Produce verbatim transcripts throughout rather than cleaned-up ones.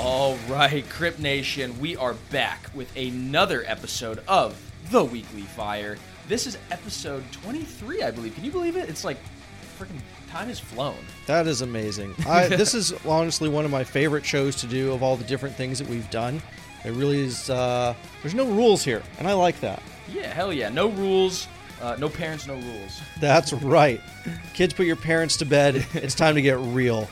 All right, Crypt Nation, we are back with another episode of The Weekly Fire. This is episode twenty-three, I believe. Can you believe it? It's like freaking time has flown. That is amazing. I, this is honestly one of my favorite shows to do of all the different things that we've done. It really is, uh, there's no rules here, and I like that. Yeah, hell yeah. No rules. Uh, no parents, no rules. That's right. Kids, put your parents to bed. It's time to get real.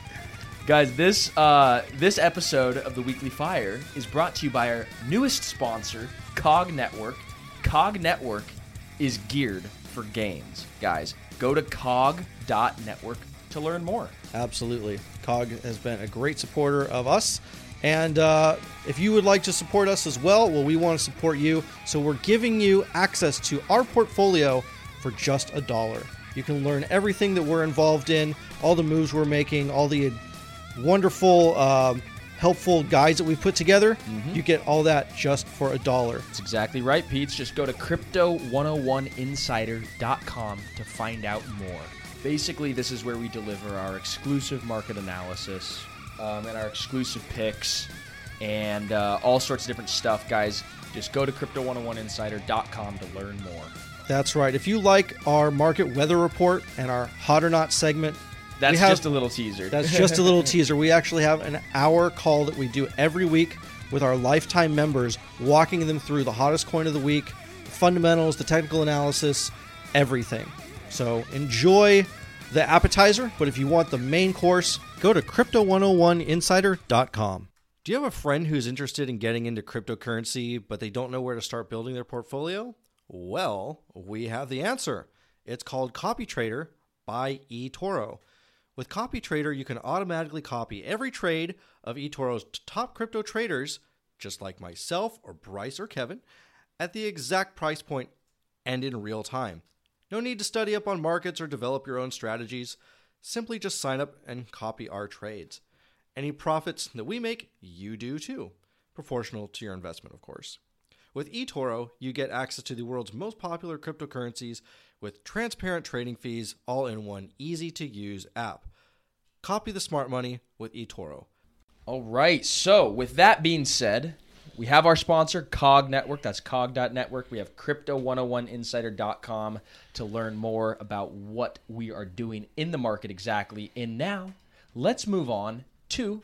Guys, this uh, this episode of The Weekly Fire is brought to you by our newest sponsor, Cog Network. Cog Network is geared for games. Guys, go to cog dot network to learn more. Absolutely. Cog has been a great supporter of us. And uh, if you would like to support us as well, well, we want to support you. So we're giving you access to our portfolio for just a dollar. You can learn everything that we're involved in, all the moves we're making, all the wonderful, um, helpful guides that we've put together. Mm-hmm. You get all that just for a dollar. That's exactly right, Pete. Just go to crypto one oh one insider dot com to find out more. Basically, this is where we deliver our exclusive market analysis um, and our exclusive picks and uh, all sorts of different stuff, guys. Just go to crypto one oh one insider dot com to learn more. That's right. If you like our market weather report and our Hot or Not segment, That's have, just a little teaser. That's just a little teaser. We actually have an hour call that we do every week with our lifetime members, walking them through the hottest coin of the week, the fundamentals, the technical analysis, everything. So enjoy the appetizer, but if you want the main course, go to crypto one oh one insider dot com. Do you have a friend who's interested in getting into cryptocurrency, but they don't know where to start building their portfolio? Well, we have the answer. It's called CopyTrader by eToro. With CopyTrader, you can automatically copy every trade of eToro's top crypto traders, just like myself or Bryce or Kevin, at the exact price point and in real time. No need to study up on markets or develop your own strategies. Simply just sign up and copy our trades. Any profits that we make, you do too. Proportional to your investment, of course. With eToro, you get access to the world's most popular cryptocurrencies with transparent trading fees, all in one easy-to-use app. Copy the smart money with eToro. All right, so with that being said, we have our sponsor, Cog Network. That's cog dot network. We have crypto one oh one insider dot com to learn more about what we are doing in the market exactly. And now, let's move on to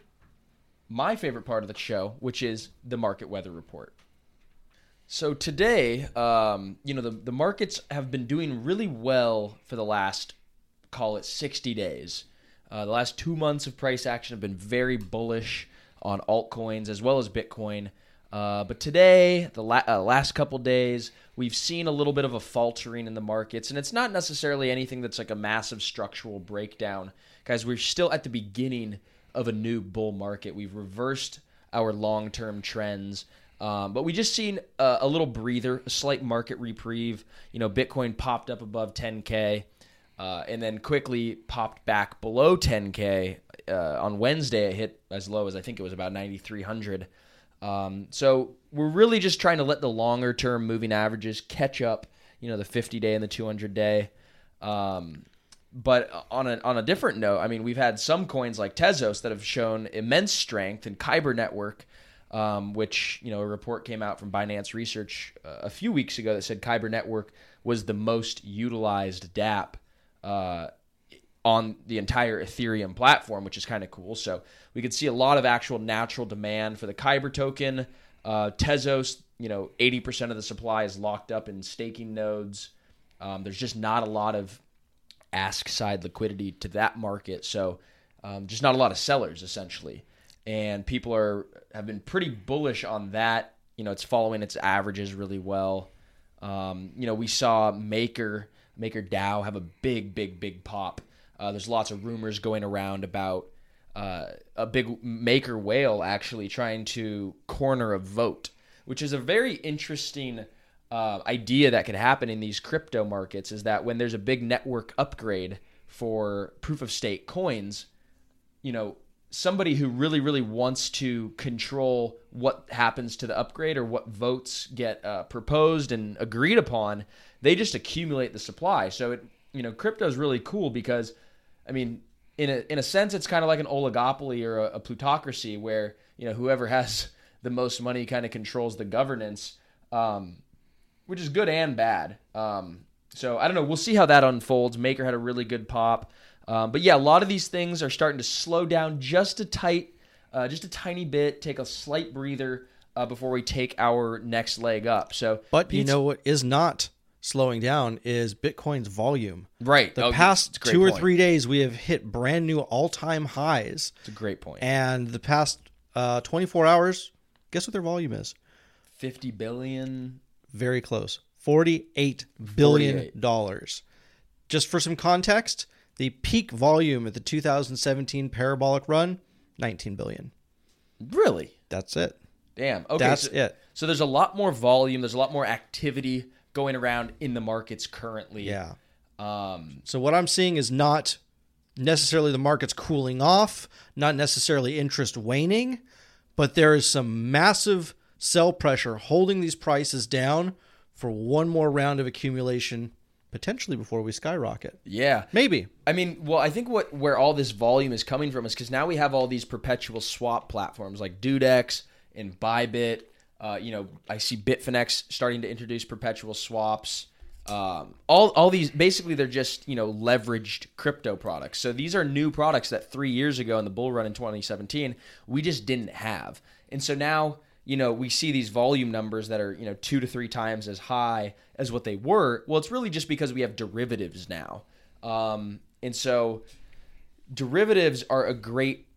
my favorite part of the show, which is the market weather report. So today, um, you know, the, the markets have been doing really well for the last, call it sixty days. Uh, the last two months of price action have been very bullish on altcoins as well as Bitcoin. Uh, but today, the la- uh, last couple days, we've seen a little bit of a faltering in the markets. And it's not necessarily anything that's like a massive structural breakdown. Guys, we're still at the beginning of a new bull market. We've reversed our long-term trends. Um, but we just seen a, a little breather, a slight market reprieve. You know, Bitcoin popped up above ten K. Uh, and then quickly popped back below ten K. Uh, on Wednesday, it hit as low as I think it was about ninety-three hundred. Um, so we're really just trying to let the longer-term moving averages catch up, you know, the fifty-day and the two hundred-day. Um, but on a on a different note, I mean, we've had some coins like Tezos that have shown immense strength, and Kyber Network, um, which, you know, a report came out from Binance Research uh, a few weeks ago that said Kyber Network was the most utilized dApp Uh, on the entire Ethereum platform, which is kind of cool. So we could see a lot of actual natural demand for the Kyber token. Uh, Tezos, you know, eighty percent of the supply is locked up in staking nodes. Um, there's just not a lot of ask side liquidity to that market. So um, just not a lot of sellers, essentially. And people are have been pretty bullish on that. You know, it's following its averages really well. Um, you know, we saw Maker... MakerDAO have a big, big, big pop. Uh, there's lots of rumors going around about uh, a big Maker whale actually trying to corner a vote, which is a very interesting uh, idea that could happen in these crypto markets, is that when there's a big network upgrade for proof-of-stake coins, you know, somebody who really, really wants to control what happens to the upgrade or what votes get uh, proposed and agreed upon, they just accumulate the supply. So, it, you know, crypto is really cool because, I mean, in a in a sense, it's kind of like an oligopoly or a, a plutocracy where you know, whoever has the most money kind of controls the governance, um, which is good and bad. Um, so I don't know. We'll see how that unfolds. Maker had a really good pop. Um, but yeah, a lot of these things are starting to slow down just a tight, uh, just a tiny bit, take a slight breather uh, before we take our next leg up. So, But you Pete's- know what is not slowing down is Bitcoin's volume. right. The Oh, past it's a great two or point. three days, we have hit brand new all-time highs. It's a great point. And the past uh, twenty-four hours, guess what their volume is? fifty billion. Very close. forty-eight billion forty-eight. dollars. Just for some context, the peak volume at the two thousand seventeen parabolic run, nineteen billion. Really? That's it. Damn. Okay. That's so, it. So there's a lot more volume. There's a lot more activity going around in the markets currently. Yeah. Um, So what I'm seeing is not necessarily the market's cooling off, not necessarily interest waning, but there is some massive sell pressure holding these prices down for one more round of accumulation, potentially before we skyrocket. yeah. Maybe. I mean, well, I think what where all this volume is coming from is because now we have all these perpetual swap platforms like Dudex and Bybit. Uh, you know, I see Bitfinex starting to introduce perpetual swaps. Um, all all these basically they're just you know leveraged crypto products. So these are new products that three years ago in the bull run in twenty seventeen we just didn't have, and so now you know we see these volume numbers that are you know two to three times as high as what they were. Well, it's really just because we have derivatives now, um, and so derivatives are a great,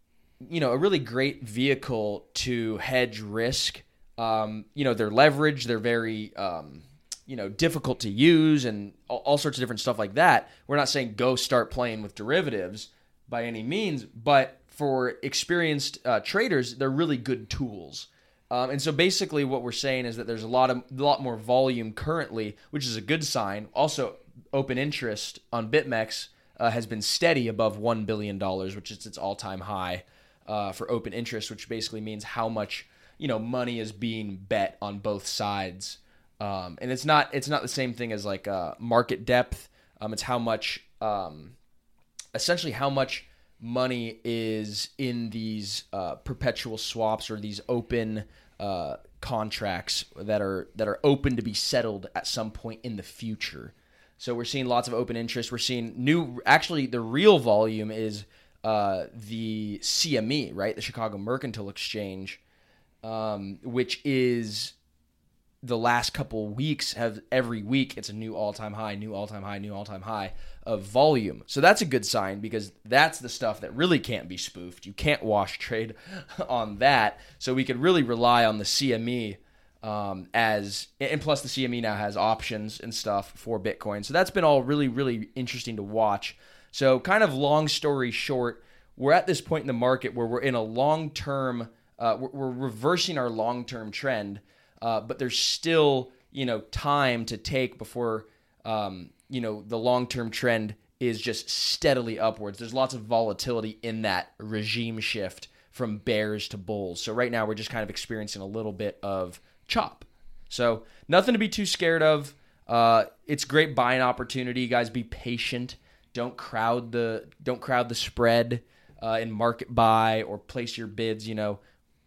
you know, a really great vehicle to hedge risk. Um, you know, they're leveraged, they're very, um, you know, difficult to use and all, all sorts of different stuff like that. We're not saying go start playing with derivatives by any means, but for experienced uh, traders, they're really good tools. Um, and so basically what we're saying is that there's a lot of a lot more volume currently, which is a good sign. Also, open interest on BitMEX uh, has been steady above one billion dollars, which is its all-time high uh, for open interest, which basically means how much you know money is being bet on both sides. Um, and it's not it's not the same thing as like uh, market depth. Um, it's how much um, essentially how much money is in these uh, perpetual swaps or these open uh, contracts that are that are open to be settled at some point in the future. So we're seeing lots of open interest. We're seeing new. Actually, the real volume is uh, the C M E, right? The Chicago Mercantile Exchange, um, which is the last couple weeks have every week it's a new all-time high, new all-time high, new all-time high of volume. So that's a good sign because that's the stuff that really can't be spoofed. You can't wash trade on that. So we could really rely on the C M E um, as, and plus the C M E now has options and stuff for Bitcoin. So that's been all really, really interesting to watch. So kind of long story short, we're at this point in the market where we're in a long-term, uh, we're, we're reversing our long-term trend. Uh, but there's still, you know, time to take before, um, you know, the long-term trend is just steadily upwards. There's lots of volatility in that regime shift from bears to bulls. So right now we're just kind of experiencing a little bit of chop. So nothing to be too scared of. Uh, it's great buying opportunity. Guys, be patient. Don't crowd the don't crowd the spread uh, in market buy or place your bids, you know,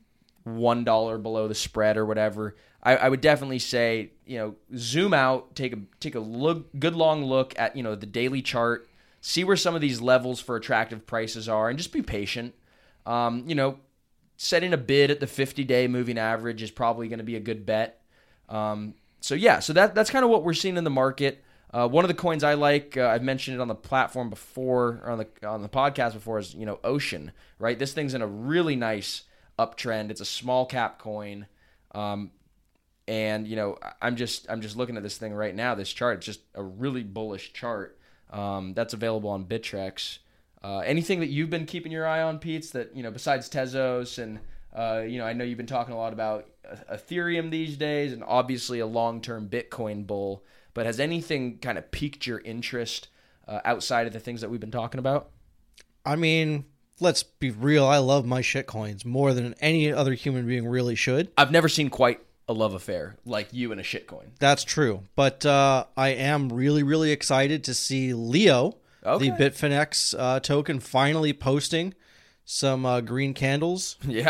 one dollar below the spread or whatever. I, I would definitely say, you know, zoom out, take a take a look, good long look at, you know, the daily chart, see where some of these levels for attractive prices are, and just be patient. Um, you know, setting a bid at the fifty-day moving average is probably going to be a good bet. Um, so yeah, so that that's kind of what we're seeing in the market. Uh, one of the coins I like, uh, I've mentioned it on the platform before, or on the on the podcast before, is you know Ocean. Right, this thing's in a really nice uptrend. It's a small cap coin, um, and you know I'm just I'm just looking at this thing right now. This chart, it's just a really bullish chart. Um, that's available on Bittrex. Uh, anything that you've been keeping your eye on, Pete? That you know besides Tezos and uh, you know I know you've been talking a lot about Ethereum these days, and obviously a long-term Bitcoin bull. But has anything kind of piqued your interest uh, outside of the things that we've been talking about? I mean, let's be real. I love my shitcoins more than any other human being really should. I've never seen quite a love affair like you and a shitcoin. That's true. But uh, I am really, really excited to see Leo, Okay. the Bitfinex uh, token, finally posting some uh, green candles. Yeah.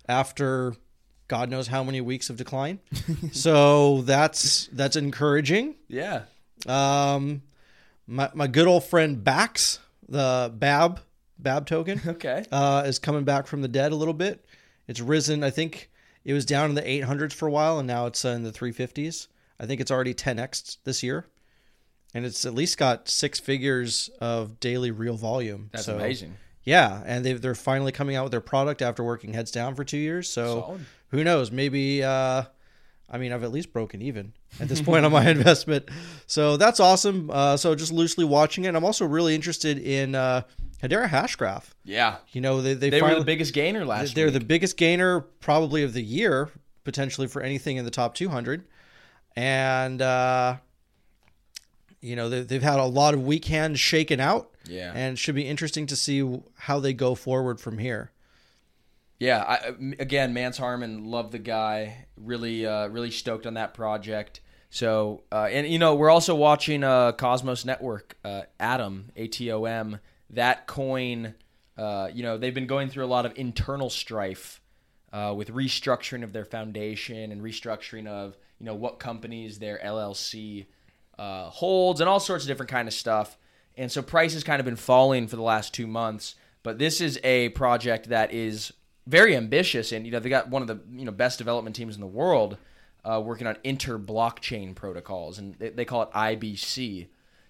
after God knows how many weeks of decline. So that's that's encouraging. Yeah. Um, my my good old friend Bax, the B A B B A B token, Okay. uh, is coming back from the dead a little bit. It's risen. I think it was down in the eight hundreds for a while, and now it's uh, in the three fifties. I think it's already ten x this year, and it's at least got six figures of daily real volume. That's so, amazing. Yeah, and they they're finally coming out with their product after working heads down for two years. So Solid. Who knows? Maybe. Uh, I mean, I've at least broken even at this point on my investment. So that's awesome. Uh, so just loosely watching it. I'm also really interested in uh, Hedera Hashgraph. Yeah. You know, they they, They finally, were the biggest gainer last They're week. the biggest gainer probably of the year, potentially for anything in the top two hundred. And, uh, you know, they, they've had a lot of weak hands shaken out. Yeah. And it should be interesting to see how they go forward from here. Yeah, I, again, Mance Harmon, love the guy. Really, uh, really stoked on that project. So, uh, and you know, we're also watching uh, Cosmos Network, uh, Atom, A T O M. That coin, uh, you know, they've been going through a lot of internal strife uh, with restructuring of their foundation and restructuring of, you know, what companies their L L C uh, holds and all sorts of different kind of stuff. And so price has kind of been falling for the last two months. But this is a project that is very ambitious, and you know they got one of the you know best development teams in the world uh, working on inter-blockchain protocols, and they, they call it I B C.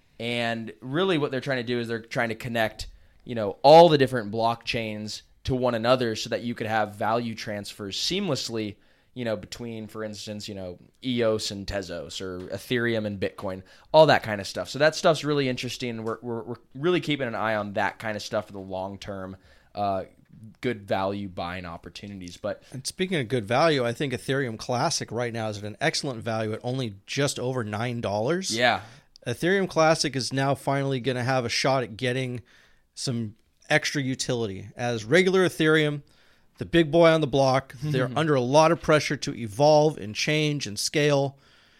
And really, what they're trying to do is they're trying to connect you know all the different blockchains to one another, so that you could have value transfers seamlessly, you know between, for instance, you know E O S and Tezos, or Ethereum and Bitcoin, all that kind of stuff. So that stuff's really interesting. We're we're, we're really keeping an eye on that kind of stuff for the long term. Uh, good value buying opportunities. But and speaking of good value, I think Ethereum Classic right now is at an excellent value at only just over nine dollars. Yeah. Ethereum Classic is now finally going to have a shot at getting some extra utility. As regular Ethereum, the big boy on the block, they're under a lot of pressure to evolve and change and scale.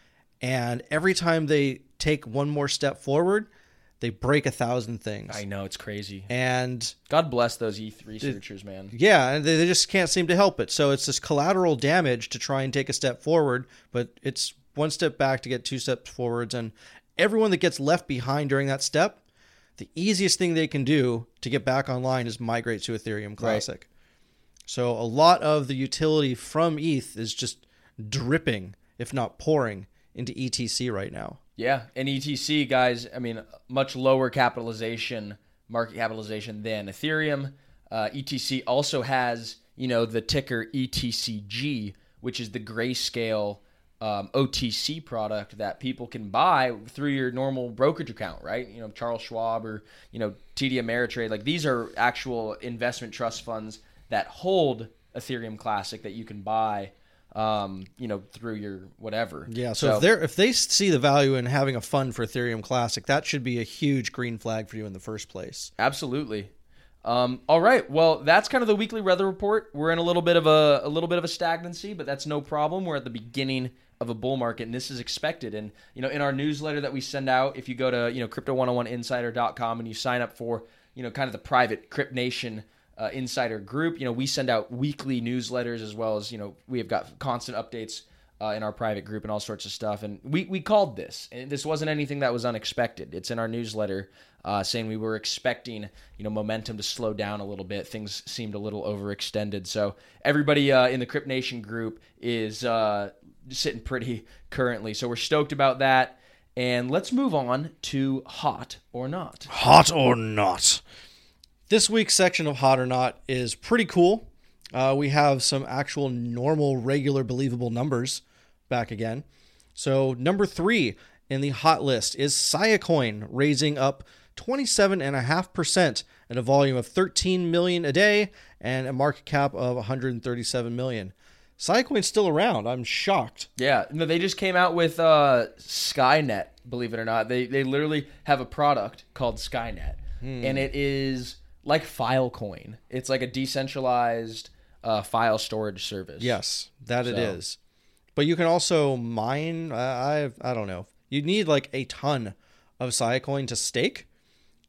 And every time they take one more step forward, they break a thousand things. I know, it's crazy. And God bless those E T H researchers, man. yeah, and they, they just can't seem to help it. So it's this collateral damage to try and take a step forward, but it's one step back to get two steps forwards. And everyone that gets left behind during that step, the easiest thing they can do to get back online is migrate to Ethereum Classic. Right. So a lot of the utility from E T H is just dripping, if not pouring, into E T C right now. Yeah, and E T C, guys, I mean, much lower capitalization, market capitalization than Ethereum. Uh, E T C also has, you know, the ticker E T C G, which is the Grayscale um, O T C product that people can buy through your normal brokerage account, right? You know, Charles Schwab or, you know, T D Ameritrade. Like, these are actual investment trust funds that hold Ethereum Classic that you can buy Um, you know, through your whatever. Yeah, so, so if they're if they see the value in having a fund for Ethereum Classic, that should be a huge green flag for you in the first place. Absolutely. Um, all right. Well, that's kind of the weekly weather report. We're in a little bit of a a little bit of a stagnancy, but that's no problem. We're at the beginning of a bull market, and this is expected. And you know, in our newsletter that we send out, if you go to you know crypto one oh one insider dot com and you sign up for you know kind of the private Crypt Nation Uh, insider group, you know, we send out weekly newsletters, as well as, you know, we have got constant updates uh, in our private group and all sorts of stuff. And we, we called this, and this wasn't anything that was unexpected. It's in our newsletter uh, saying we were expecting, you know, momentum to slow down a little bit. Things seemed a little overextended. So everybody uh, in the Crypt Nation group is uh, sitting pretty currently. So we're stoked about that. And let's move on to Hot or Not. Hot or Not. This week's section of Hot or Not is pretty cool. Uh, we have some actual normal, regular, believable numbers back again. So number three in the hot list is Siacoin, raising up twenty-seven point five percent at a volume of thirteen million dollars a day and a market cap of one hundred thirty-seven million dollars. Siacoin's still around. I'm shocked. Yeah, no, they just came out with uh, Skynet, believe it or not. They they literally have a product called Skynet, hmm. and it is like Filecoin. It's like a decentralized uh, file storage service. Yes, that so. it is. But you can also mine. Uh, I I don't know. You need like a ton of Siacoin to stake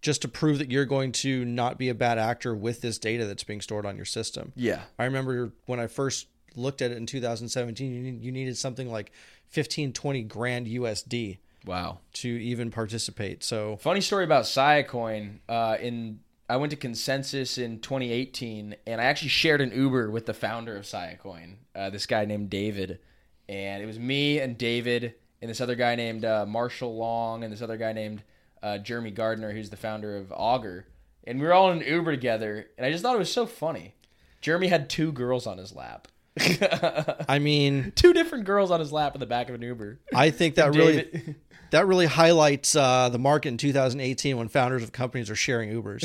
just to prove that you're going to not be a bad actor with this data that's being stored on your system. Yeah. I remember when I first looked at it in two thousand seventeen, you, you needed something like fifteen, twenty grand U S D. Wow. To even participate. So funny story about Siacoin. Uh, in I went to Consensus in twenty eighteen, and I actually shared an Uber with the founder of Siacoin, uh, this guy named David. And it was me and David and this other guy named uh, Marshall Long and this other guy named uh, Jeremy Gardner, who's the founder of Augur. And we were all in an Uber together, and I just thought it was so funny. Jeremy had two girls on his lap. I mean, two different girls on his lap in the back of an Uber. I think that really that really highlights uh, the market in two thousand eighteen when founders of companies are sharing Ubers.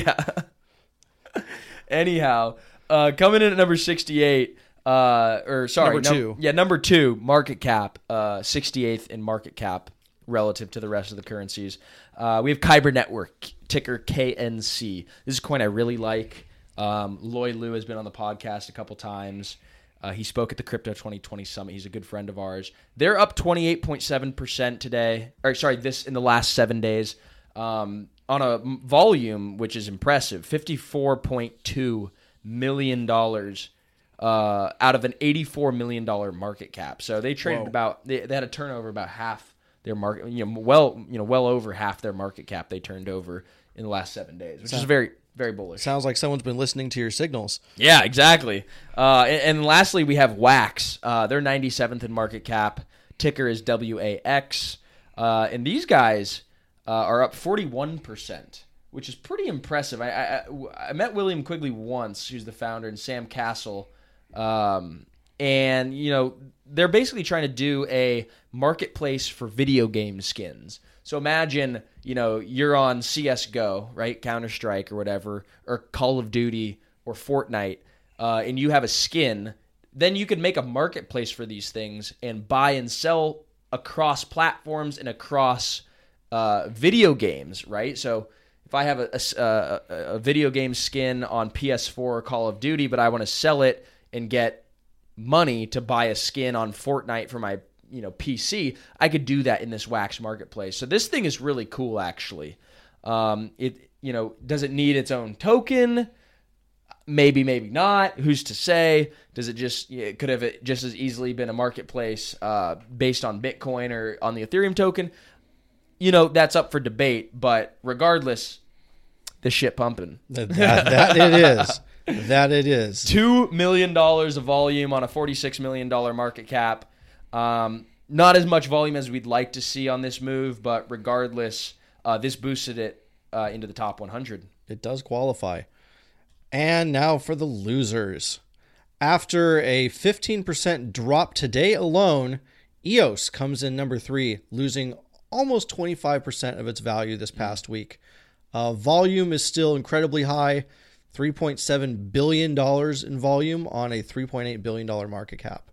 Yeah. Anyhow, uh, coming in at number sixty-eight, uh, or sorry, number num- two. Yeah, number two, market cap, uh, sixty-eighth in market cap relative to the rest of the currencies. Uh, we have Kyber Network, ticker K N C. This is a coin I really like. Um, Lloyd Liu has been on the podcast a couple times. Uh, he spoke at the Crypto twenty twenty Summit. He's a good friend of ours. They're up twenty-eight point seven percent today. Or sorry, this in the last seven days um, on a volume which is impressive, fifty-four point two million dollars uh, out of an eighty-four million dollars market cap. So they traded Whoa. about they, they had a turnover about half their market, you know, well, you know, well over half their market cap they turned over in the last seven days, which So- is very. Very bullish. Sounds like someone's been listening to your signals. Yeah, exactly. Uh, and, and lastly, we have Wax. Uh, they're ninety-seventh in market cap. Ticker is W A X. Uh, and these guys uh, are up forty-one percent, which is pretty impressive. I, I, I met William Quigley once, who's the founder, and Sam Castle. Um, and, you know, they're basically trying to do a marketplace for video game skins. So imagine, you know, you're on C S G O, right, Counter-Strike or whatever, or Call of Duty or Fortnite, uh, and you have a skin, then you could make a marketplace for these things and buy and sell across platforms and across uh, video games, right? So if I have a, a, a video game skin on P S four or Call of Duty, but I want to sell it and get money to buy a skin on Fortnite for my you know, P C, I could do that in this Wax marketplace. So this thing is really cool, actually. Um, it, you know, does it need its own token? Maybe, maybe not. Who's to say? Does it just, it could have it just as easily been a marketplace uh, based on Bitcoin or on the Ethereum token? You know, that's up for debate. But regardless, the shit pumping. That, that it is. That it is. two million dollars of volume on a forty-six million dollars market cap. Um, not as much volume as we'd like to see on this move, but regardless, uh, this boosted it uh, into the top one hundred. It does qualify. And now for the losers. After a fifteen percent drop today alone, E O S comes in number three, losing almost twenty-five percent of its value this past week. Uh, volume is still incredibly high, three point seven billion dollars in volume on a three point eight billion dollars market cap.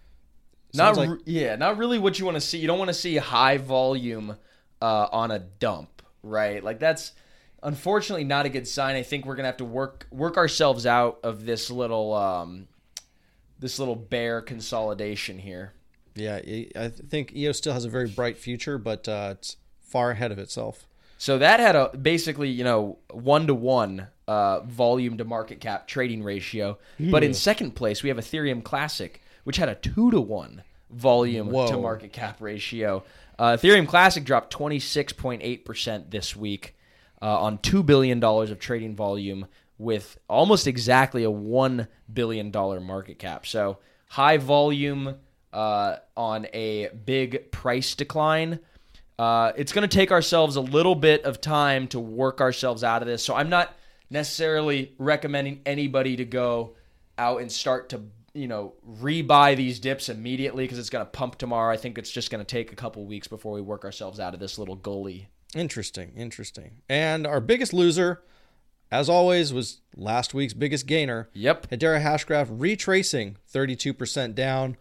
Not Sounds re- like- yeah, not really what you want to see. You don't want to see high volume uh, on a dump, right? Like that's unfortunately not a good sign. I think we're gonna have to work work ourselves out of this little um, this little bear consolidation here. Yeah, I think E O S still has a very bright future, but uh, it's far ahead of itself. So that had a basically, you know, one to one uh, volume to market cap trading ratio. But in second place, we have Ethereum Classic, which had a two to one volume Whoa. to market cap ratio. Uh, Ethereum Classic dropped twenty-six point eight percent this week uh, on two billion dollars of trading volume with almost exactly a one billion dollars market cap. So high volume uh, on a big price decline. Uh, it's going to take ourselves a little bit of time to work ourselves out of this. So I'm not necessarily recommending anybody to go out and start to, you know, rebuy these dips immediately because it's going to pump tomorrow. I think it's just going to take a couple weeks before we work ourselves out of this little gully. Interesting, interesting. And our biggest loser, as always, was last week's biggest gainer. Yep. Hedera Hashgraph retracing thirty-two percent down,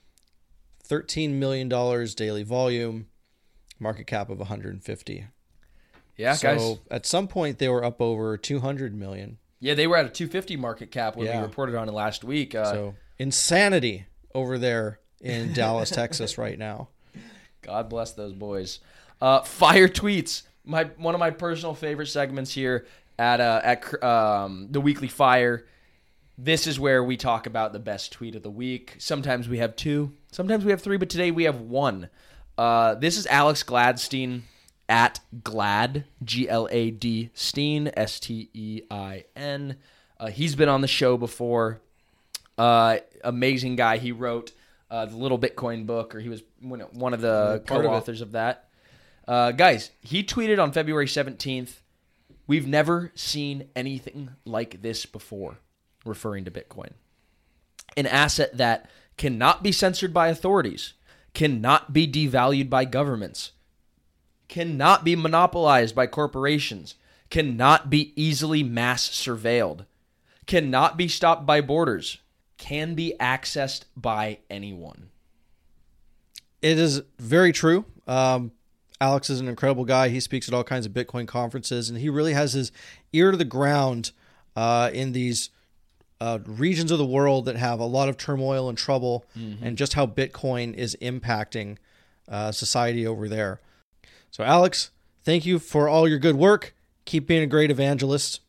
thirteen million dollars daily volume, market cap of one hundred fifty. Yeah, so guys. At some point they were up over two hundred million. Yeah, they were at a two fifty market cap when Yeah. we reported on it last week. Uh, So insanity over there in Dallas, Texas right now. God bless those boys. Uh, fire tweets. My one of my personal favorite segments here at uh, at um, the Weekly Fire. This is where we talk about the best tweet of the week. Sometimes we have two, sometimes we have three, but today we have one. Uh, this is Alex Gladstein at Glad, G L A D Steen, S T E I N. Uh, he's been on the show before. Uh, amazing guy. He wrote uh, the Little Bitcoin book, or he was one of the Part co-authors of, of that. Uh, guys, he tweeted on February seventeenth, "We've never seen anything like this before," referring to Bitcoin. An asset that cannot be censored by authorities, cannot be devalued by governments, cannot be monopolized by corporations, cannot be easily mass surveilled, cannot be stopped by borders, can be accessed by anyone. It is very true. Um, Alex is an incredible guy. He speaks at all kinds of Bitcoin conferences, and he really has his ear to the ground uh, in these uh, regions of the world that have a lot of turmoil and trouble, mm-hmm. and just how Bitcoin is impacting uh, society over there. So, Alex, thank you for all your good work. Keep being a great evangelist.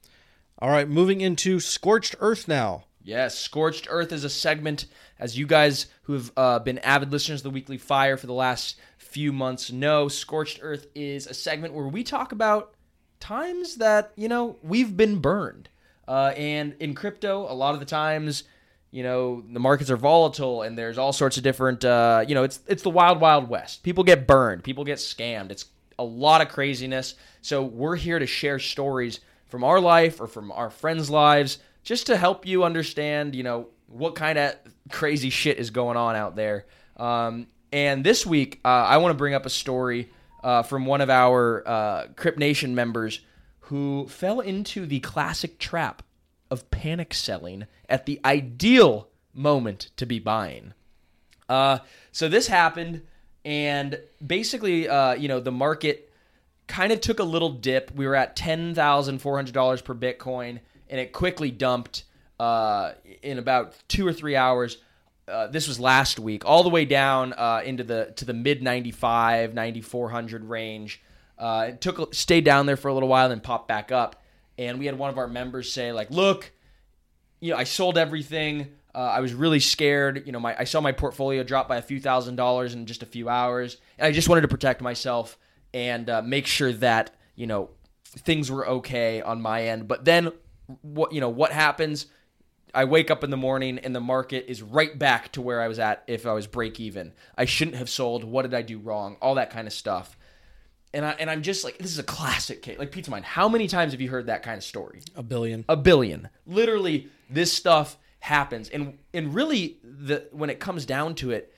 All right, moving into Scorched Earth now. Yes, Scorched Earth is a segment, as you guys who have uh, been avid listeners of the Weekly Fire for the last few months know, Scorched Earth is a segment where we talk about times that, you know, we've been burned. Uh, and in crypto, a lot of the times, you know, the markets are volatile and there's all sorts of different, uh, you know, it's it's the wild, wild west. People get burned. People get scammed. It's a lot of craziness. So we're here to share stories from our life or from our friends' lives just to help you understand, you know, what kind of crazy shit is going on out there. Um, and this week, uh, I want to bring up a story uh, from one of our uh, Crypt Nation members who fell into the classic trap of panic selling at the ideal moment to be buying. Uh, so this happened, and basically, uh, you know, the market kind of took a little dip. We were at ten thousand four hundred dollars per Bitcoin, and it quickly dumped uh, in about two or three hours. Uh, this was last week, all the way down uh, into the to the mid ninety-five, ninety-four hundred range. Uh, it took stayed down there for a little while, then popped back up. And we had one of our members say, like, "Look, you know, I sold everything. Uh, I was really scared. You know, my I saw my portfolio drop by a few thousand dollars in just a few hours, and I just wanted to protect myself and uh, make sure that, you know, things were okay on my end. But then, what you know, what happens? I wake up in the morning and the market is right back to where I was at if I was break even. I shouldn't have sold. What did I do wrong? All that kind of stuff." And, I, and I'm just like, this is a classic case. Like, Pizza Mind, how many times have you heard that kind of story? A billion. A billion. Literally, this stuff happens. And and really, the when it comes down to it,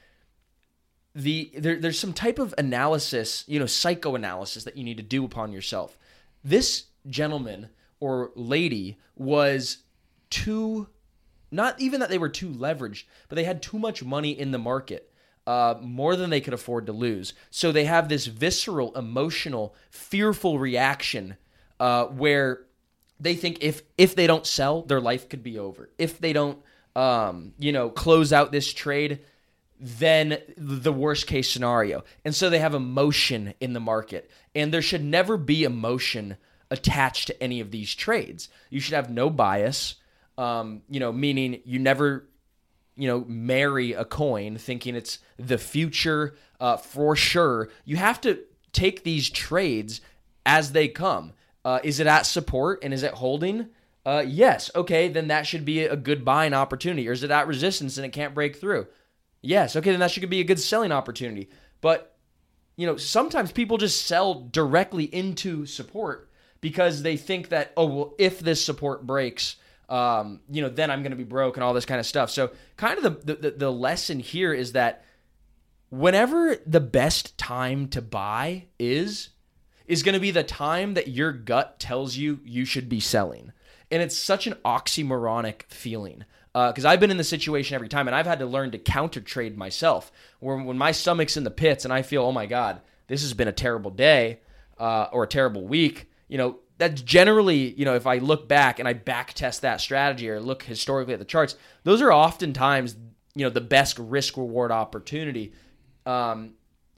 the there, there's some type of analysis, you know, psychoanalysis that you need to do upon yourself. This gentleman or lady was too, not even that they were too leveraged, but they had too much money in the market. Uh, more than they could afford to lose. So they have this visceral, emotional, fearful reaction uh, where they think if if they don't sell, their life could be over. If they don't, um, you know, close out this trade, then the worst case scenario. And so they have emotion in the market. And there should never be emotion attached to any of these trades. You should have no bias, um, you know, meaning you never... you know, marry a coin thinking it's the future uh, for sure. You have to take these trades as they come. Uh, is it at support and is it holding? Uh, yes. Okay, then that should be a good buying opportunity. Or is it at resistance and it can't break through? Yes. Okay, then that should be a good selling opportunity. But, you know, sometimes people just sell directly into support because they think that, oh, well, if this support breaks, Um, you know, then I'm going to be broke and all this kind of stuff. So kind of the, the the lesson here is that whenever the best time to buy is, is going to be the time that your gut tells you you should be selling. And it's such an oxymoronic feeling because uh, I've been in the situation every time and I've had to learn to counter trade myself where when my stomach's in the pits and I feel, oh my God, this has been a terrible day uh, or a terrible week, you know, that's generally, you know, if I look back and I back test that strategy or look historically at the charts, those are oftentimes, you know, the best risk reward opportunity. Um,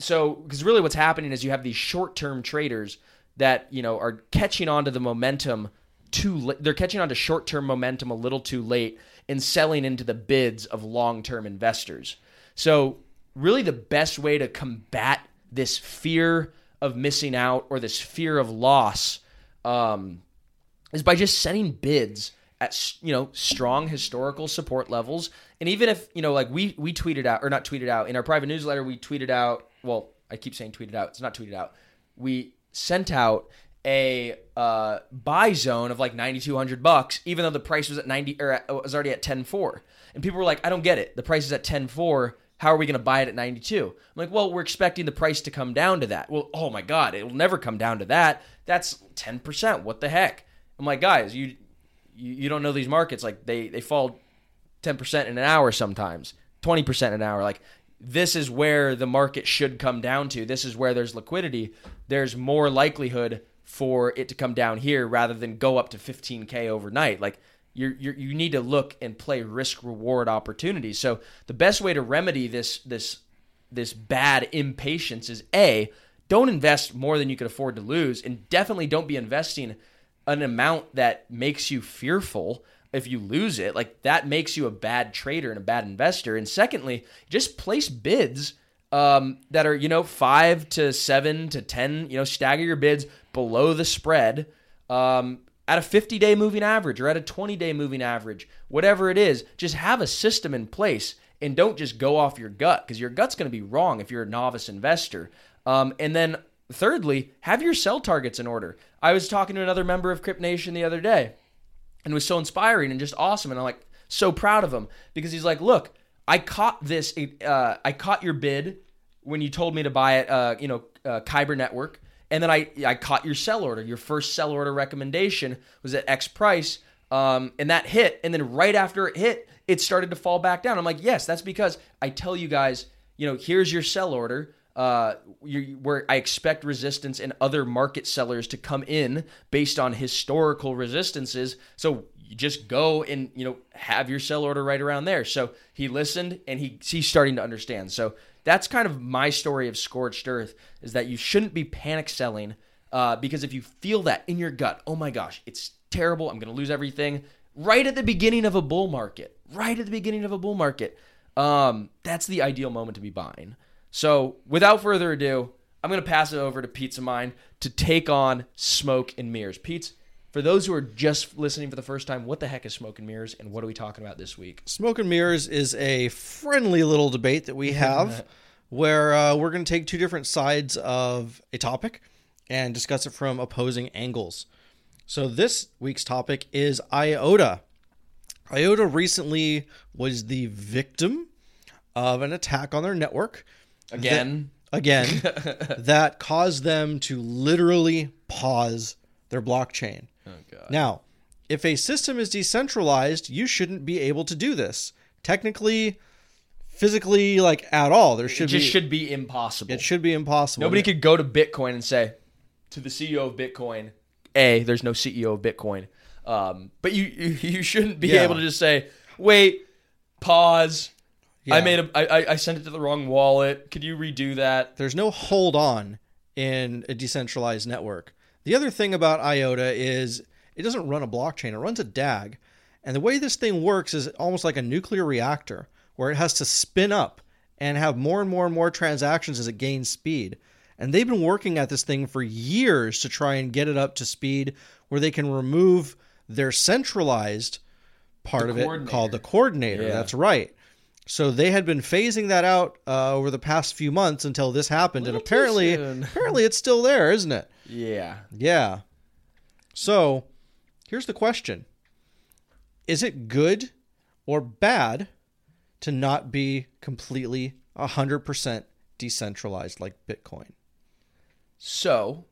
so because really what's happening is you have these short-term traders that, you know, are catching on to the momentum too late. They're catching on to short-term momentum a little too late and selling into the bids of long-term investors. So really the best way to combat this fear of missing out or this fear of loss um, is by just setting bids at, you know, strong historical support levels. And even if, you know, like we we tweeted out, or not tweeted out, in our private newsletter, we tweeted out, well, I keep saying tweeted out. It's not tweeted out. We sent out a uh, buy zone of like ninety-two hundred bucks, even though the price was at ninety or at, was already at ten four. And people were like, I don't get it. The price is at ten four. How are we going to buy it at ninety-two? I'm like, well, we're expecting the price to come down to that. Well, oh my God, it'll never come down to that. That's ten percent. What the heck? I'm like, guys, you you, you don't know these markets. Like they, they fall ten percent in an hour sometimes, twenty percent in an hour. Like this is where the market should come down to. This is where there's liquidity. There's more likelihood for it to come down here rather than go up to fifteen K overnight. Like you're, you're, you need to look and play risk reward opportunities. So the best way to remedy this this this bad impatience is A, don't invest more than you can afford to lose, and definitely don't be investing an amount that makes you fearful if you lose it. Like that makes you a bad trader and a bad investor. And secondly, just place bids um, that are, you know, five to seven to ten, you know, stagger your bids below the spread um, at a fifty-day moving average or at a twenty-day moving average, whatever it is. Just have a system in place and don't just go off your gut, because your gut's going to be wrong if you're a novice investor. Um, and then thirdly, have your sell targets in order. I was talking to another member of Crypt Nation the other day, and it was so inspiring and just awesome. And I'm like so proud of him, because he's like, look, I caught this, uh, I caught your bid when you told me to buy it, uh, you know, uh, Kyber Network. And then I, I caught your sell order. Your first sell order recommendation was at X price. Um, and that hit. And then right after it hit, it started to fall back down. I'm like, yes, that's because I tell you guys, you know, here's your sell order. Uh, you, where I expect resistance and other market sellers to come in based on historical resistances. So you just go and, you know, have your sell order right around there. So he listened and he he's starting to understand. So that's kind of my story of Scorched Earth, is that you shouldn't be panic selling uh, because if you feel that in your gut, oh my gosh, it's terrible, I'm going to lose everything, right at the beginning of a bull market, right at the beginning of a bull market, um, that's the ideal moment to be buying. So without further ado, I'm going to pass it over to Pizza Mind to take on Smoke and Mirrors. Pete, for those who are just listening for the first time, what the heck is Smoke and Mirrors, and what are we talking about this week? Smoke and Mirrors is a friendly little debate that we have where uh, we're going to take two different sides of a topic and discuss it from opposing angles. So this week's topic is IOTA. IOTA recently was the victim of an attack on their network. Again. That, again, that caused them to literally pause their blockchain. Oh, God. Now, if a system is decentralized, you shouldn't be able to do this. Technically, physically, like at all. There should it just be, should be impossible. It should be impossible. Nobody could go to Bitcoin and say to the C E O of Bitcoin, A, there's no C E O of Bitcoin. Um, but you, you you shouldn't be Yeah. able to just say, wait, pause. Yeah. I made a I, I sent it to the wrong wallet. Could you redo that? There's no hold on in a decentralized network. The other thing about IOTA is it doesn't run a blockchain. It runs a D A G. And the way this thing works is almost like a nuclear reactor, where it has to spin up and have more and more and more transactions as it gains speed. And they've been working at this thing for years to try and get it up to speed where they can remove their centralized part The of it coordinator. called the coordinator. Yeah. That's right. So they had been phasing that out uh, over the past few months until this happened. And Little too apparently, soon. apparently it's still there, isn't it? Yeah. Yeah. So here's the question. Is it good or bad to not be completely one hundred percent decentralized like Bitcoin? So,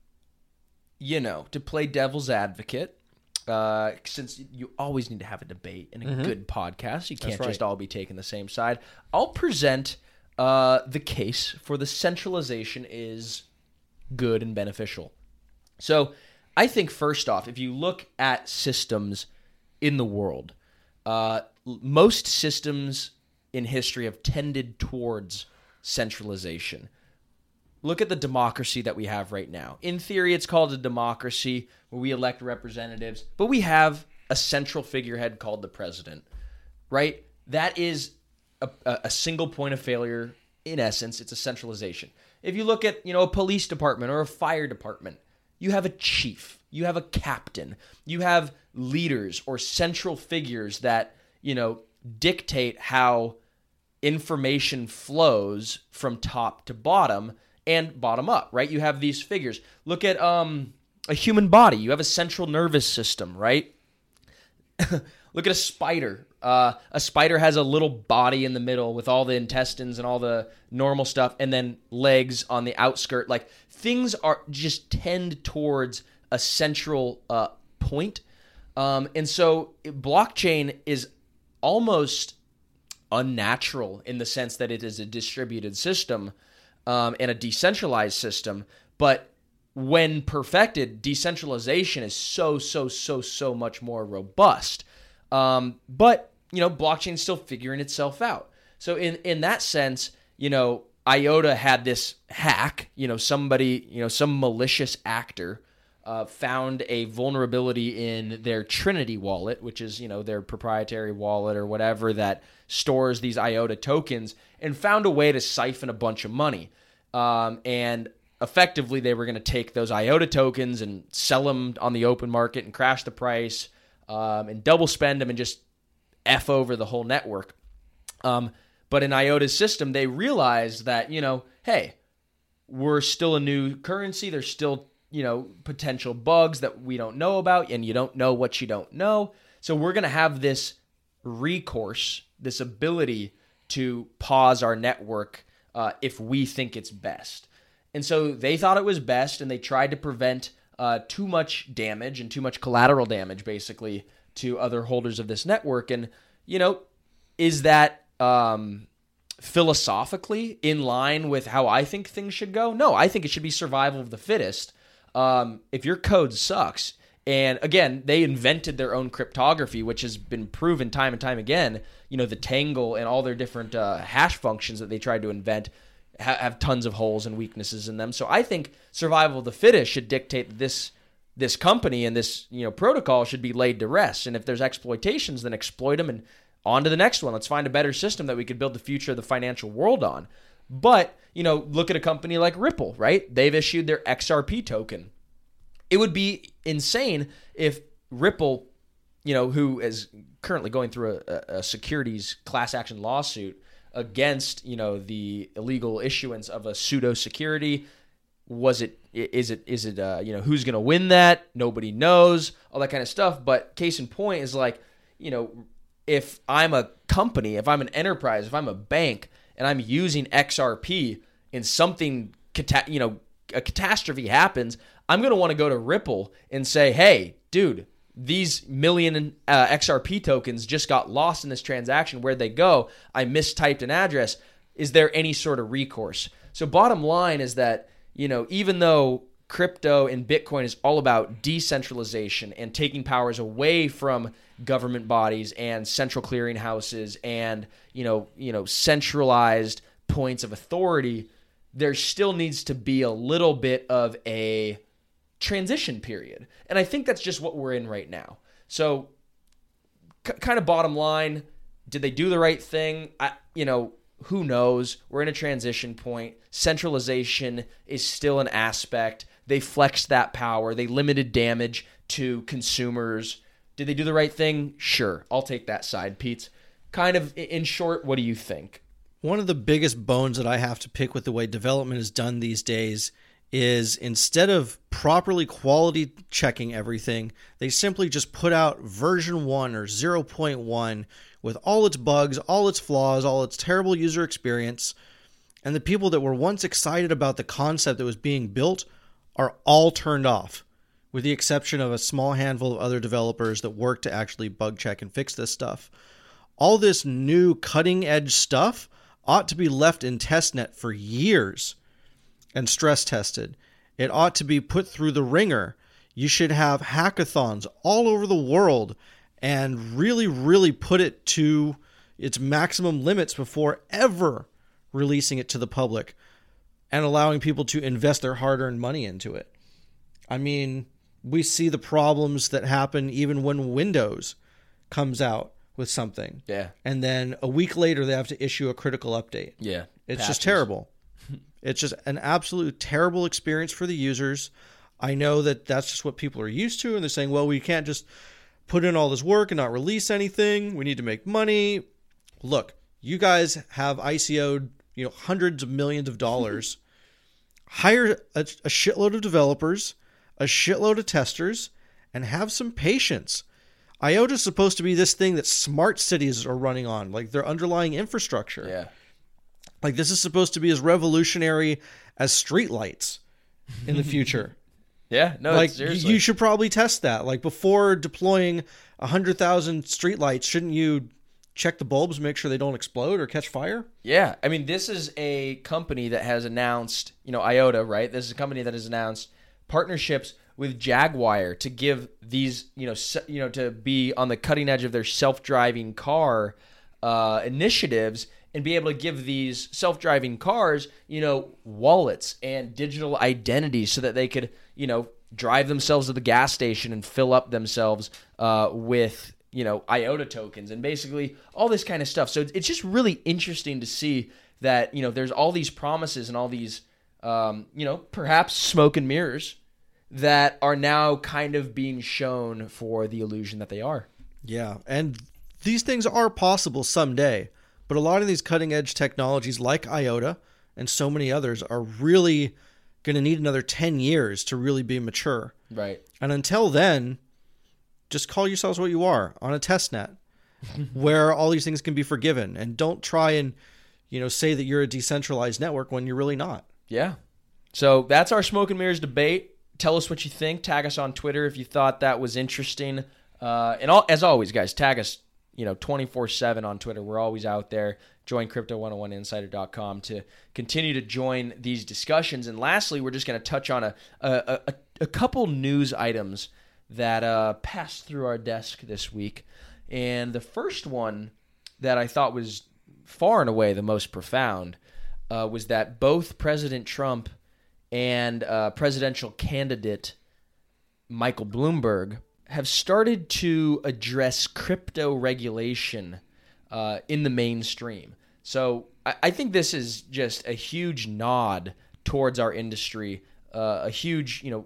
you know, to play devil's advocate, uh, since you always need to have a debate in a Mhm. good podcast, you can't That's right. just all be taking the same side. I'll present uh, the case for the centralization is good and beneficial. So, I think first off, if you look at systems in the world, uh, most systems in history have tended towards centralization. look at the democracy that we have right now. In theory, it's called a democracy where we elect representatives, but we have a central figurehead called the president, right? That is a, a single point of failure. In essence, it's a centralization. If you look at, you know, a police department or a fire department, you have a chief, you have a captain, you have leaders or central figures that, you know, dictate how information flows from top to bottom and bottom up, right? You have these figures. Look at um, a human body. You have a central nervous system, right? Look at a spider. Uh, a spider has a little body in the middle with all the intestines and all the normal stuff, and then legs on the outskirt. Like, things are just tend towards a central uh, point. Um, and so blockchain is almost unnatural in the sense that it is a distributed system um, and a decentralized system. But when perfected, decentralization is so, so, so, so much more robust. Um, but, you know, blockchain's still figuring itself out. So in, in that sense, you know, IOTA had this hack, you know, somebody, you know, some malicious actor uh, found a vulnerability in their Trinity wallet, which is, you know, their proprietary wallet or whatever that stores these IOTA tokens, and found a way to siphon a bunch of money. Um, and effectively, they were going to take those IOTA tokens and sell them on the open market and crash the price um, and double spend them and just F over the whole network. Um, but in IOTA's system, they realized that, you know, hey, we're still a new currency. There's still, you know, potential bugs that we don't know about, and you don't know what you don't know. So we're going to have this recourse, this ability to pause our network uh, if we think it's best. And so they thought it was best, and they tried to prevent uh, too much damage and too much collateral damage, basically, to other holders of this network. And, you know, is that um, philosophically in line with how I think things should go? No, I think it should be survival of the fittest. Um, if your code sucks, and again, they invented their own cryptography, which has been proven time and time again, you know, the Tangle and all their different uh, hash functions that they tried to invent have tons of holes and weaknesses in them. So I think survival of the fittest should dictate that this this company and this, you know, protocol should be laid to rest. And if there's exploitations, then exploit them and on to the next one. Let's find a better system that we could build the future of the financial world on. But, you know, look at a company like Ripple, right? They've issued their X R P token. It would be insane if Ripple, you know, who is currently going through a, a securities class action lawsuit against, you know, the illegal issuance of a pseudo security. Was it, is it, is it, uh, you know, who's going to win that? Nobody knows, all that kind of stuff. But case in point is like, you know, if I'm a company, if I'm an enterprise, if I'm a bank and I'm using X R P and something, you know, a catastrophe happens, I'm going to want to go to Ripple and say, hey, dude, these million uh, X R P tokens just got lost in this transaction. Where'd they go? I mistyped an address. Is there any sort of recourse? So bottom line is that, you know, even though crypto and Bitcoin is all about decentralization and taking powers away from government bodies and central clearinghouses and, you know, you know, centralized points of authority, there still needs to be a little bit of a transition period. And I think that's just what we're in right now. So c- kind of bottom line, did they do the right thing? I, you know, who knows? We're in a transition point. Centralization is still an aspect. They flexed that power. They limited damage to consumers. Did they do the right thing? Sure. I'll take that side, Pete. Kind of in short, what do you think? One of the biggest bones that I have to pick with the way development is done these days is instead of properly quality checking everything, they simply just put out version one or zero point one with all its bugs, all its flaws, all its terrible user experience. And the people that were once excited about the concept that was being built are all turned off, with the exception of a small handful of other developers that work to actually bug check and fix this stuff. All this new cutting edge stuff ought to be left in testnet for years and stress tested. It ought to be put through the ringer. You should have hackathons all over the world and really, really put it to its maximum limits before ever releasing it to the public. and allowing people to invest their hard-earned money into it. I mean, we see the problems that happen even when Windows comes out with something. Yeah. And then a week later, they have to issue a critical update. Yeah. It's Patches. just terrible. It's just an absolute terrible experience for the users. I know that that's just what people are used to, and they're saying, well, we can't just put in all this work and not release anything. We need to make money. Look, you guys have I C O'd, you know, hundreds of millions of dollars. Hire a, a shitload of developers, a shitload of testers, and have some patience. IOTA is supposed to be this thing that smart cities are running on, like their underlying infrastructure. Yeah. Like this is supposed to be as revolutionary as streetlights in the future. Yeah, no, like seriously. you should probably test that. Like before deploying a hundred thousand streetlights, shouldn't you check the bulbs, make sure they don't explode or catch fire? Yeah, I mean, this is a company that has announced, you know, IOTA, right? This is a company that has announced partnerships with Jaguar to give these, you know, se- you know, to be on the cutting edge of their self-driving car uh, initiatives and be able to give these self-driving cars, you know, wallets and digital identities so that they could, you know, drive themselves to the gas station and fill up themselves uh, with, you know, IOTA tokens and basically all this kind of stuff. So it's just really interesting to see that, you know, there's all these promises and all these, um, you know, perhaps smoke and mirrors that are now kind of being shown for the illusion that they are. Yeah, and these things are possible someday, but a lot of these cutting edge technologies like IOTA and so many others are really going to need another ten years to really be mature. Right. And until then, just call yourselves what you are on a test net where all these things can be forgiven, and don't try and, you know, say that you're a decentralized network when you're really not. Yeah. So that's our smoke and mirrors debate. Tell us what you think. Tag us on Twitter if you thought that was interesting. Uh, and all, as always, guys, tag us, you know, twenty-four seven on Twitter. We're always out there. Join crypto one oh one insider dot com to continue to join these discussions. And lastly, we're just going to touch on a a, a a couple news items that uh, passed through our desk this week. And the first one that I thought was far and away the most profound uh, was that both President Trump and uh, presidential candidate Michael Bloomberg have started to address crypto regulation uh, in the mainstream. So I, I think this is just a huge nod towards our industry, uh, a huge, you know,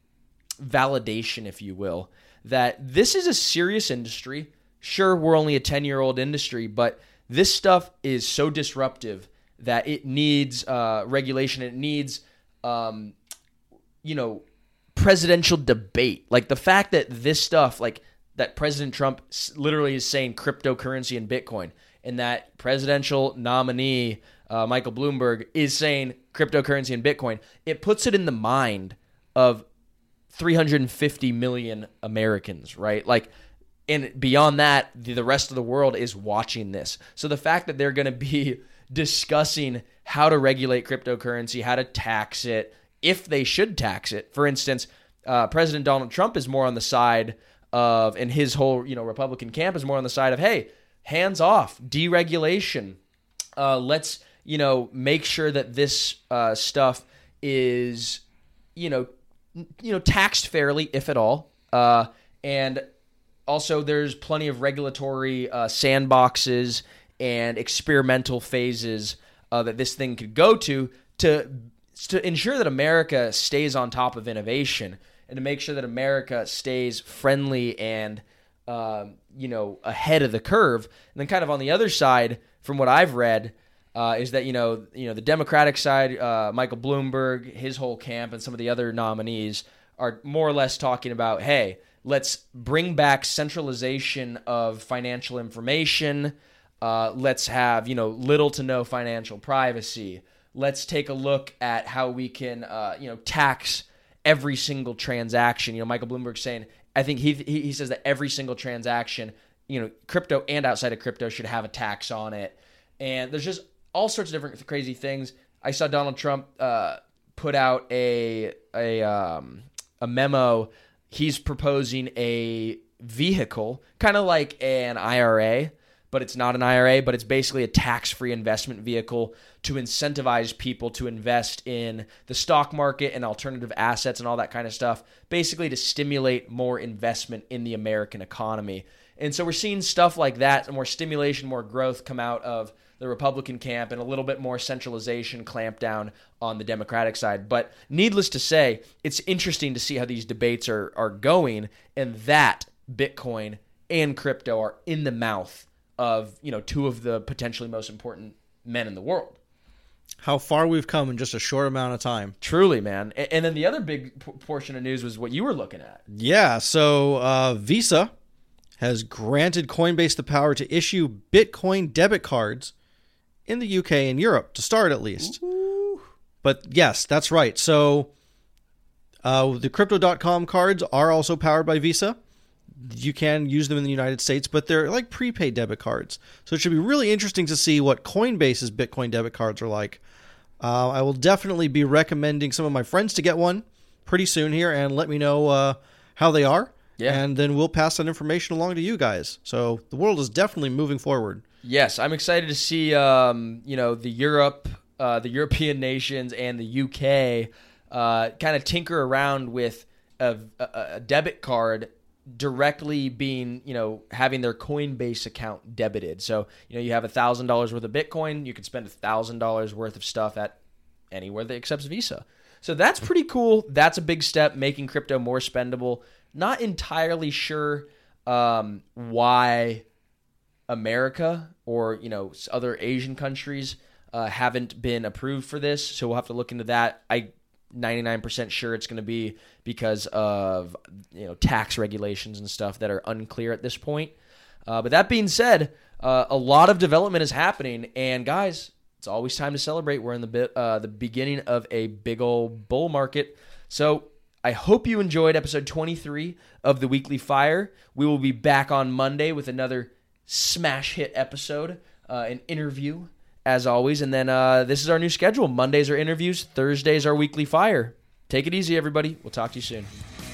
validation, if you will, that this is a serious industry. Sure, we're only a ten-year-old industry, but this stuff is so disruptive that it needs uh, regulation. It needs Um, you know, presidential debate. Like the fact that this stuff, like that President Trump literally is saying cryptocurrency and Bitcoin, and that presidential nominee, uh, Michael Bloomberg, is saying cryptocurrency and Bitcoin, it puts it in the mind of three hundred fifty million Americans, right? Like, and beyond that, the rest of the world is watching this. So the fact that they're going to be discussing how to regulate cryptocurrency, how to tax it, if they should tax it. For instance, uh, President Donald Trump is more on the side of, and his whole, you know, Republican camp is more on the side of, hey, hands off, deregulation. Uh, let's, you know, make sure that this uh, stuff is, you know, n- you know, taxed fairly, if at all. Uh, and also, there's plenty of regulatory uh, sandboxes and experimental phases uh, that this thing could go to to to ensure that America stays on top of innovation and to make sure that America stays friendly and um, you know, ahead of the curve. And then kind of on the other side, from what I've read, uh, is that you know you know the Democratic side, uh, Michael Bloomberg, his whole camp, and some of the other nominees are more or less talking about, hey, let's bring back centralization of financial information. Uh, let's have, you know, little to no financial privacy. Let's take a look at how we can, uh, you know, tax every single transaction. You know, Michael Bloomberg saying, I think he he says that every single transaction, you know, crypto and outside of crypto should have a tax on it. And there's just all sorts of different crazy things. I saw Donald Trump uh, put out a a um, a memo. He's proposing a vehicle, kind of like an I R A, but it's not an I R A, but it's basically a tax-free investment vehicle to incentivize people to invest in the stock market and alternative assets and all that kind of stuff, basically to stimulate more investment in the American economy. And so we're seeing stuff like that, more stimulation, more growth come out of the Republican camp, and a little bit more centralization clamp down on the Democratic side. But needless to say, it's interesting to see how these debates are, are going, and that Bitcoin and crypto are in the mouth of, you know, two of the potentially most important men in the world. How far we've come in just a short amount of time. Truly, man. And then the other big p- portion of news was what you were looking at. Yeah, so uh, Visa has granted Coinbase the power to issue Bitcoin debit cards in the U K and Europe, to start at least. Ooh. But yes, that's right. So uh, the Crypto dot com cards are also powered by Visa. You can use them in the United States, but they're like prepaid debit cards. So it should be really interesting to see what Coinbase's Bitcoin debit cards are like. Uh, I will definitely be recommending some of my friends to get one pretty soon here, and let me know uh, how they are. Yeah. And then we'll pass that information along to you guys. So the world is definitely moving forward. Yes, I'm excited to see, um, you know, the Europe, uh, the European nations and the U K uh, kind of tinker around with a, a, a debit card directly being, you know, having their Coinbase account debited. So, you know, you have one thousand dollars worth of Bitcoin, you can spend one thousand dollars worth of stuff at anywhere that accepts Visa. So that's pretty cool. That's a big step, making crypto more spendable. Not entirely sure um, why America or, you know, other Asian countries uh, haven't been approved for this. So we'll have to look into that. I ninety-nine percent sure it's going to be because of, you know, tax regulations and stuff that are unclear at this point. Uh, but that being said, uh, a lot of development is happening, and guys, it's always time to celebrate. We're in the bit, uh, the beginning of a big old bull market. So I hope you enjoyed episode twenty-three of the Weekly Fire. We will be back on Monday with another smash hit episode, uh, an interview, as always. And then uh, this is our new schedule. Mondays are interviews. Thursdays are Weekly Fire. Take it easy, everybody. We'll talk to you soon.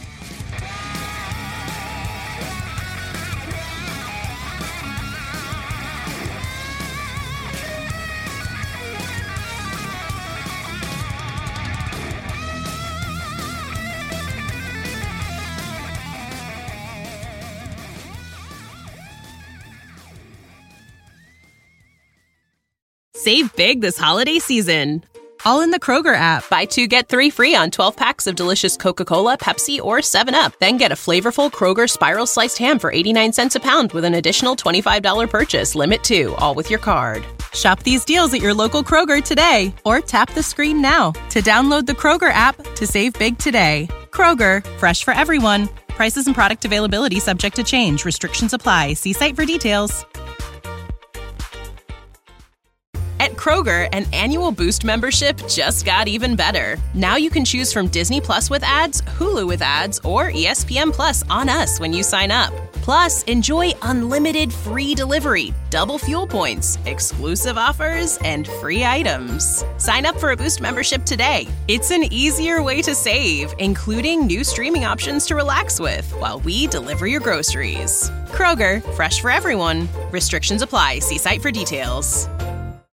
Save big this holiday season, all in the Kroger app. Buy two, get three free on twelve packs of delicious Coca-Cola, Pepsi, or seven up. Then get a flavorful Kroger Spiral Sliced Ham for eighty-nine cents a pound with an additional twenty-five dollars purchase. Limit two, all with your card. Shop these deals at your local Kroger today, or tap the screen now to download the Kroger app to save big today. Kroger, fresh for everyone. Prices and product availability subject to change. Restrictions apply. See site for details. At Kroger, an annual Boost membership just got even better. Now you can choose from Disney Plus with ads, Hulu with ads, or E S P N Plus on us when you sign up. Plus, enjoy unlimited free delivery, double fuel points, exclusive offers, and free items. Sign up for a Boost membership today. It's an easier way to save, including new streaming options to relax with while we deliver your groceries. Kroger, fresh for everyone. Restrictions apply. See site for details.